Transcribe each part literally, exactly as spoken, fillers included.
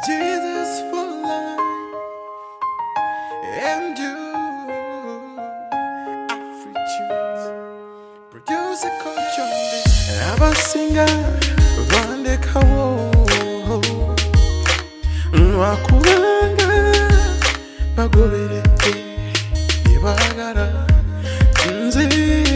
Jesus for life and you, Afritunes, produce a culture, abasinga bandekawo wakubanga bagoberete yebagala nze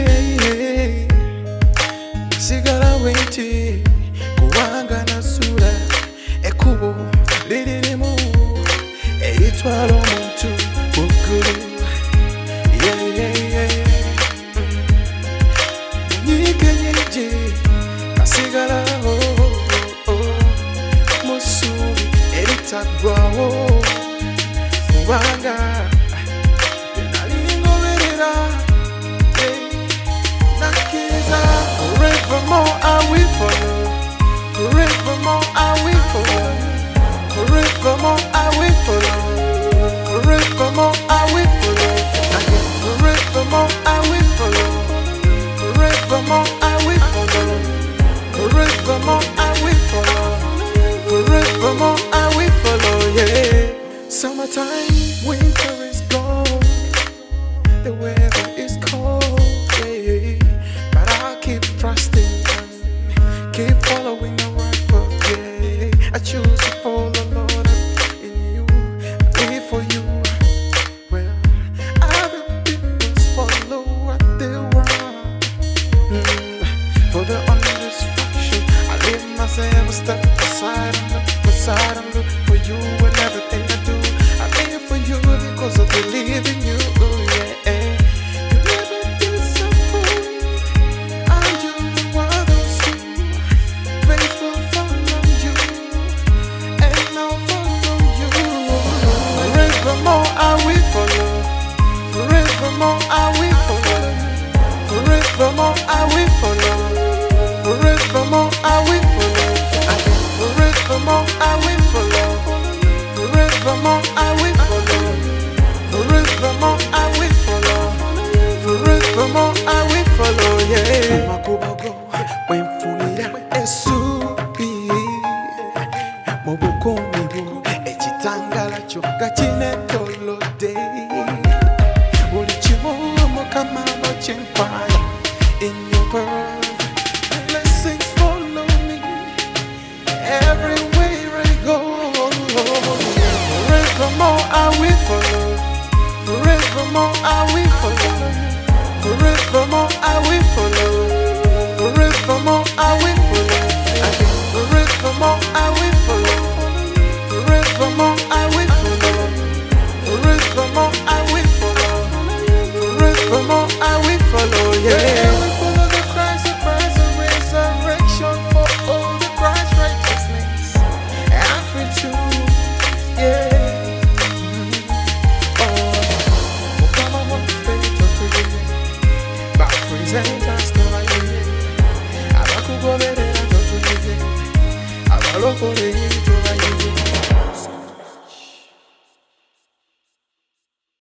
sigala wenti kubanga nasula ekubo liririmu eritwala omuntu muggulu munyigenyege nasigalawo musubi eritaggwawo kubanga nalingoberera nakkiriza forevermore I will follow, forevermore I will follow, forevermore I will follow, forevermore I will follow, forevermore I will follow, forevermore I will follow, forevermore I will follow, forevermore I will follow, yeah. Summertime, winter is gone, the weather is cold, yeah, but I'll keep trusting and keep following the right path, yeah. I choose to follow, Lord, in you, I live for you. Well, other people follow what they want, mm. For the only distraction, I leave myself, step aside and look aside and look for you and everything I do. I live for you because I believe in you, yeah. You never disappoint, and you are those who faithful follow you, and I'll follow you. Forevermore I will follow, forevermore I will follow, forevermore I will follow, forevermore I will follow, forevermore I will follow, forevermore I will follow, forevermore I will follow, forevermore I will follow, yeah. Makubago wenfunira esubi mubukumibu ekitangala kyokka kinetolodde buli kimu Mukama kyempaya in your world. Blessings follow me everywhere I go. Forevermore I will follow, forevermore I will follow, forevermore I will follow, forevermore I will follow, forevermore I will follow, forevermore I will follow, forevermore I will follow, forevermore I will follow, yeah. We follow the Christ, the Christ, the resurrection for all the Christ righteousness, Afritunes, yeah. Present us to my year.